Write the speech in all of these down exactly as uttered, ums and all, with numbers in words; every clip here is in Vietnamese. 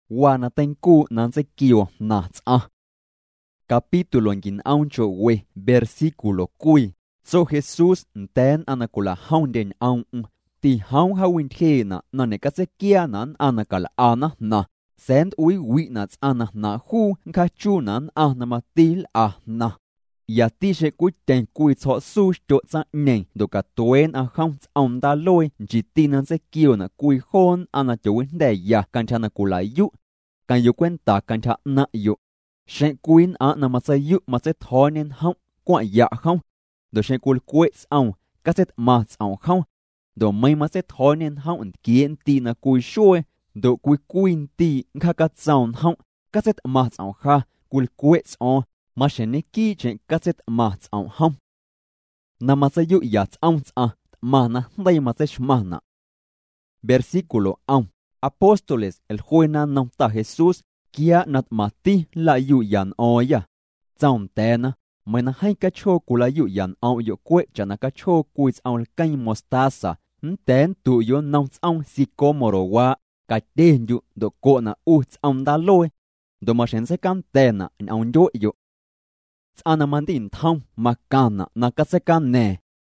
wana tên cu nan se kiều na tsa. Capítulo en auncho we versículo cui. So Jesús ten anakula haunden aun ti haun hawin thena na ne ka se kia nan anakala ana na. Send ui witness ana na hu ka chunan ana matil ana. Ya ti se kui ten kui cho su sto sa nen do ka tuen a hang on da loi ji ti nan se kiều na kui hon ana chu de ya kan chana kula yu. Kan yu cuenta kan cha na yu. Shen kuin a na ma se yu ma se thonen hang kwa ya hang. Do shen kul kwets au ka set ma au hang. Do mai ma se thonen hang kien ti na kui shue. Do kui kuin ti ka ka zaun hang ka set ma au ha kul kwets on. Ma shen ki chen ka set ma au hang. Na ma se yu ya au a ma na dai ma se shmana. Versículo au. Apóstoles el juena nota Jesús kia nat mati la yu yan oya. Zaun tena, mena hai ka cho kula yu yan au yo kwe chana ka cho kuis au kai mostaza. Nten tu yo nang au sikomoro wa ka ten yu do ko na u au da loe. Do ma shen se kan tena in au yo yo. Tsana mandin thang makana na ka se kan ne.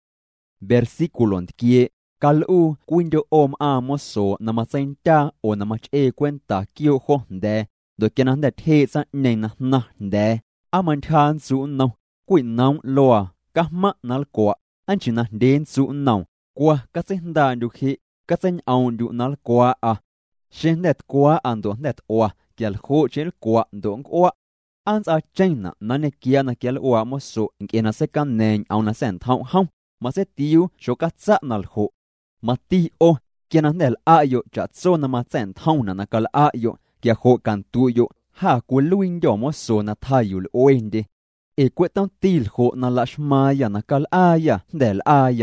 Versículo kie. Kalu kuinyo om amoso na masenta o na mache cuenta kyo ho de do kenan de the sa nena na de aman chan su no kuin nau loa ka ma nal kwa anchina den su no kwa ka sen da du khi ka sen aun du nal kwa a shen net kwa ando net wa kel ho chel kwa dong kwa ans a chena na ne kia na kel wa moso ngena se kan nen au na sen thau hong ma se tiu shokatsa nal ho Mati o kianan del ayo cha so na ma zen thong na nakal ayo kia ho kan tuyo ha ku luin yo mo so na thayul oende e kwetan til ho na lashmaya nakal aya del aya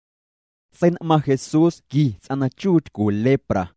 sen ma Jesus ki sana chut ku lepra.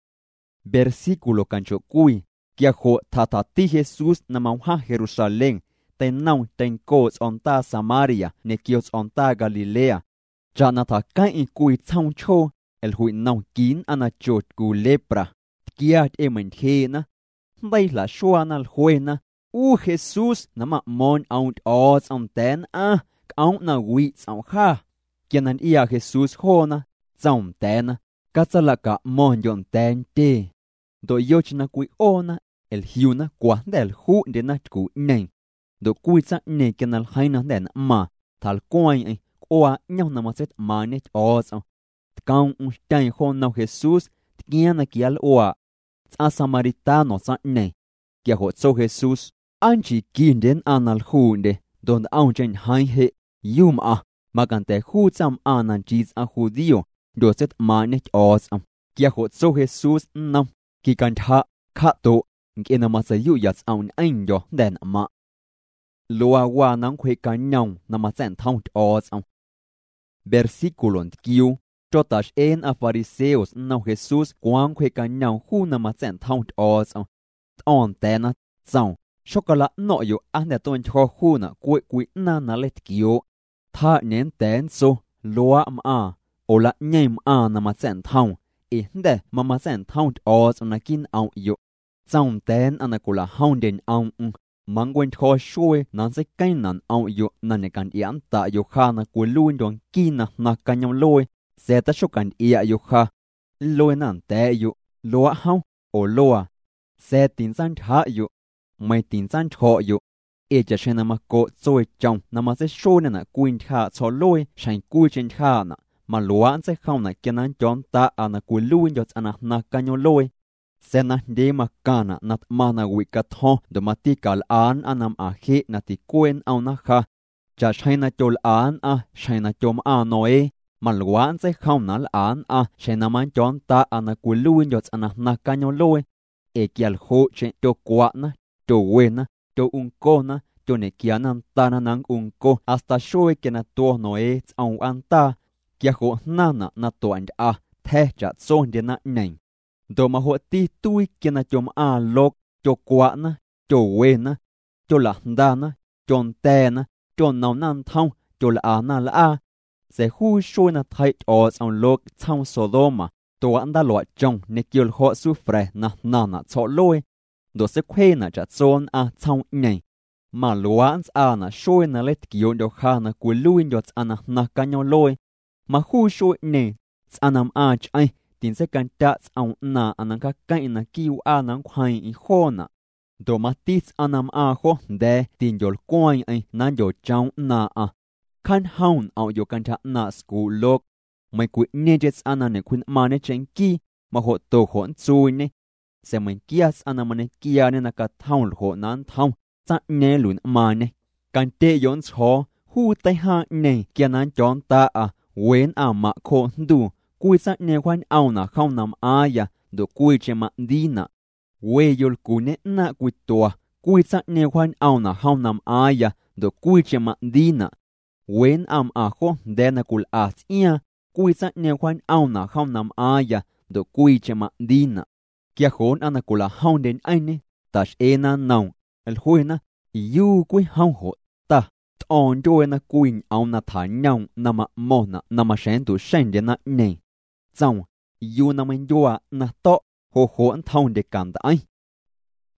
Versículo kancho kui kia ho tata ti Jesus na ma Jerusalén ten nau ten kos onta Samaria ne kios onta Galilea. Cha na ta kai i kui tsang cho el hui nau kin ana chot ku lepra kiat e men hena dai la shuana al huena u Jesus na ma mon out os on ten a out na wi tsang ha kianan ia Jesus hona tsang ten ka tsala ka mon yon ten te do yochna kui ona el hiuna kwa del hu de na ku nen do kui tsa ne kenal haina den ma tal kwai oa nhau na maset manet os kaun un stein hon na Jesus tiana kial oa a samaritano sa ne kia ho so Jesus anchi kinden anal hunde don aunchen hai he yum a magante hu cham anan jis a judio do set manet os kia ho so Jesus nam ki kan tha kha to ngena ma sa yu yas aun ain yo den ma loa wa nang khwe kan nyong na ma sen thong os Versículo kiu chotash en a fariseos na Jesus kwang kwe kanyang hu na ma zen thong os on tena zong chocolate no yo ane ton cho hu na kwe kwe na na let kiu tha nen ten so loa am a ola nyem a na ma zen thong e de ma ma zen thong os na kin au yo zong ten anakula haunden au mangwen cho shue nan se kai nan au yo nan ne kan ian ta yo kha na ku luin dong ki na na kan yom loi se ta shu kan ia yo kha loi nan te yo lo hau o loa se tin san tha yo mai tin san cho yo e ja shena ma ko zoi chong na ma se shu na kuin kha cho loi shain ku chen kha na ma luan se khau na kenan jon ta ana ku luin yo ana na kan yo loi Sena de makana nat mana wikathon do matikal an anam a he nati kuen au na kha cha shaina chol an a shaina chom a noe malwan se khaunal an a shaina man chon ta ana kuluin yot ana na kanyo loe e kial ho che to kwa na to wena to un ko na to ne kianan tana nang un ko hasta shoe que na to noe au anta kia ho nana na to and a the cha son de na nen do ma ho ti tui kena chom a lok cho kwa na cho we na cho la nda na chon te na cho nau nan thong cho la a na la a se hu sho na thai o sang lok chang Sodoma ตัวอันดาหลวจงในเกี่ยวข้อสู้เฟรนะนานะชอลอยโดยเสกเวนะจะโซนอาเท่าไงมาหลวงอานะช่วยนะเล็ดเกี่ยวเดียวข้านะกุลุยยอดอานะนักกันยอลอยมาคู่ช่วยเนี่ยอานำอาจไอตินเสกันจะเอาหน้าอันนั้นก็ใกล้นะกิ้วอานังควายอีโคนะโดมาติสอานำอาโคเดตินยอลกวยไอนั้นยอเจ้าหน้าอ่ะขันเฮาเอาอยู่กันทะหน้าสกูลกไม่กุยเนี่ยจะอานันเนี่ยคุณมาในเจงกี้มาหัวโตหัวซุยเนี่ยเสมัยกี้อานันมันเนี่ยกี้เนี่ยนักเท่าหัวนั้นเท่าจะเนี่ยหลุนมาเนี่ยการเตยอนชอหูไตหาเนี่ยเกี่ยนั้นจอนตาอ่ะเว้นอามาโคดูกุยสักเนี่ยควันเอาหน้าเข้านำอายะดูกุยเจมาดีน่ะเวยลกูเนี่ยน่ากุยตัวกุยสักเนี่ยควันเอาหน้าเข้านำอายะดูกุยเจมาดีน่ะเว้นอามอาโคเดนักุลอาเซียกุยสักเนี่ยควันเอาหน้าเข้านำอายะดูกุยเจมาดีน่ะเกี่ยโขนอนากุลาเฮาเดนไอเนี่ยตัดเอนันนาวเอลหุยนะยูกุยเฮาโหตาตอนโจนะกุยเอาหน้าฐานยาวนามาโมนะนามาเชนตุเชนเดนะเนี่ยจังยูนามันยัวนะโตโหโหอันเท่าเด็กกันได้